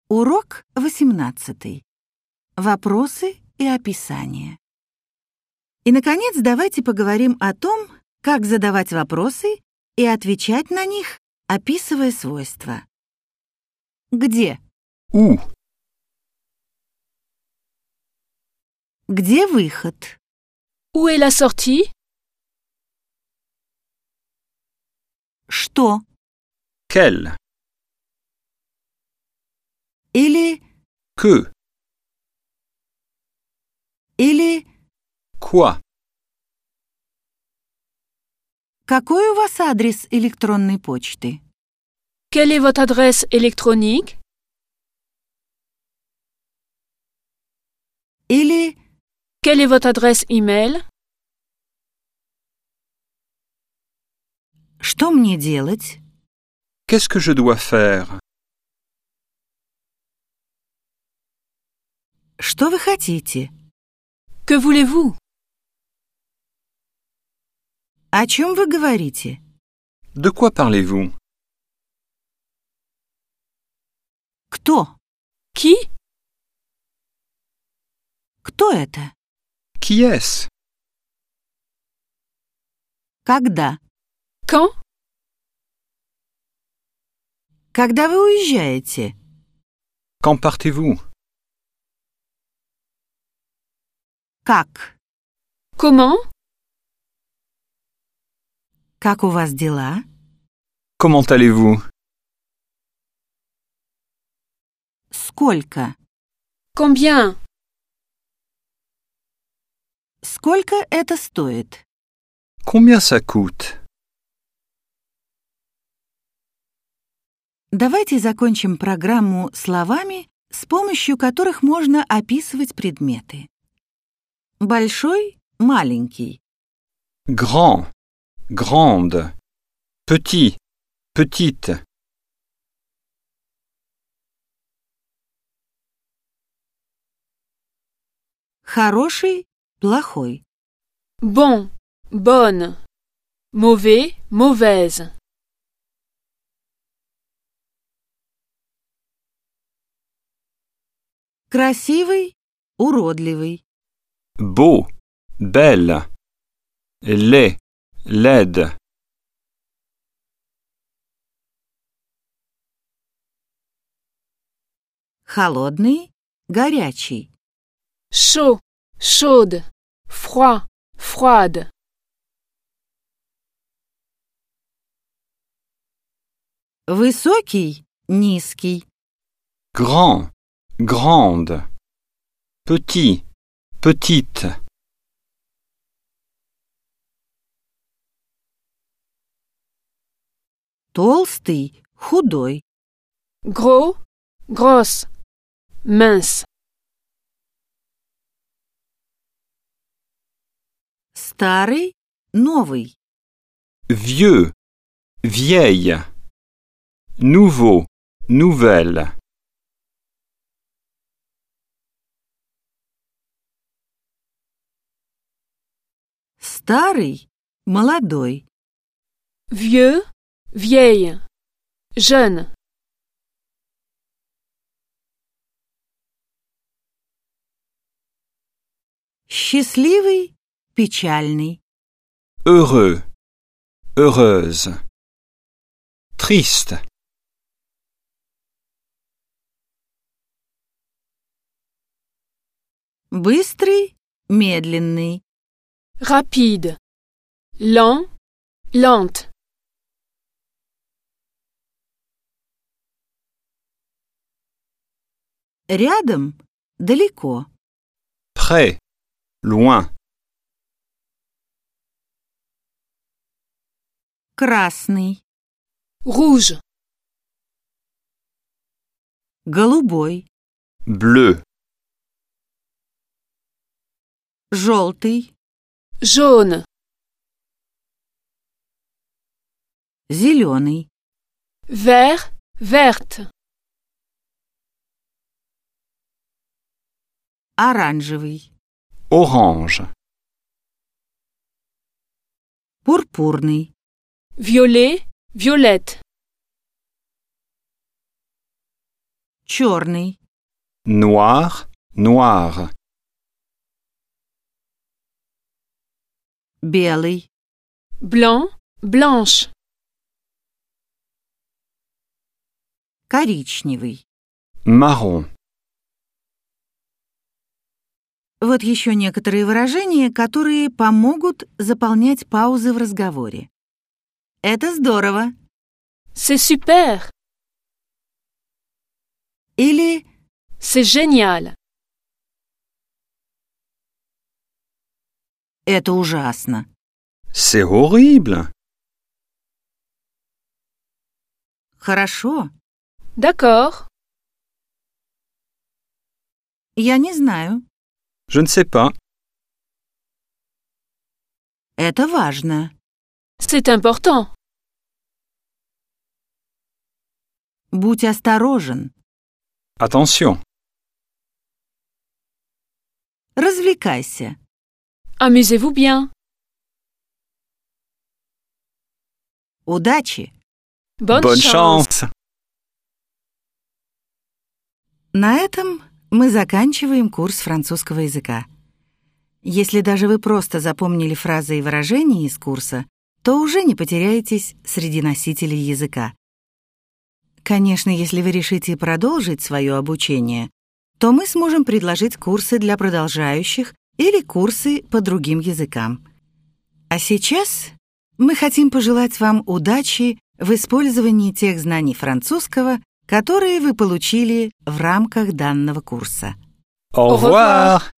Урок 18. Вопросы и описание. И, наконец, давайте поговорим о том, как задавать вопросы и отвечать на них, описывая свойства. Где? Où? Где выход? Où est la sortie? Что? Quel? Или Quoi? какой у вас адрес электронной почты? Quelle est votre adresse électronique? Или Quelle est votre adresse e-mail? что мне делать? Qu'est-ce que je dois faire? Что вы хотите? Que voulez-vous? О чем вы говорите? De quoi parlez-vous? Кто? Qui? Кто это? Qui est-ce? Когда? Quand? Когда вы уезжаете? Quand partez-vous? Как? Comment? Как у вас дела? Comment allez-vous? Сколько? Combien? Сколько это стоит? Combien ça coûte? Давайте закончим программу словами, с помощью которых можно описывать предметы. Большой, маленький. Grand, grande. Petit, petite. Хороший, плохой. Bon, bonne. Mauvais, mauvaise. Красивый, уродливый. Beau, belle. Laid, laide. Холодный, горячий. Chaud, chaude. Froid, froide. Высокий, низкий. Grand, grande. Petit, petite. Толстый, худой. Gros, grosse. Mince. Старый, новый. Vieux, vieille. Nouveau, nouvelle. Старый, молодой. Vieux, vieille. Jeune. Счастливый, печальный. Heureux, heureuse. Triste. Быстрый, медленный. Rapide. Lent, lente. Рядом, далеко. Près, loin. Красный, Rouge. голубой. Bleu, Желтый, Jaune. зеленый. Vert, verte. Оранжевый, orange. пурпурный. Violet, violette. черный, noir, noir, белый, Blanc, blanche. коричневый. marron. Вот еще некоторые выражения, которые помогут заполнять паузы в разговоре. Это здорово. C'est super. Или C'est génial. это ужасно. C'est horrible. Хорошо. D'accord. Я не знаю. Je ne sais pas. Это важно. C'est important. Будь осторожен. Attention. Развлекайся. Amusez-vous bien. Удачи. Bonne chance. На этом мы заканчиваем курс французского языка. Если даже вы просто запомнили фразы и выражения из курса, то уже не потеряетесь среди носителей языка. Конечно, если вы решите продолжить свое обучение, то мы сможем предложить курсы для продолжающих или курсы по другим языкам. А сейчас мы хотим пожелать вам удачи в использовании тех знаний французского, которые вы получили в рамках данного курса. Au revoir.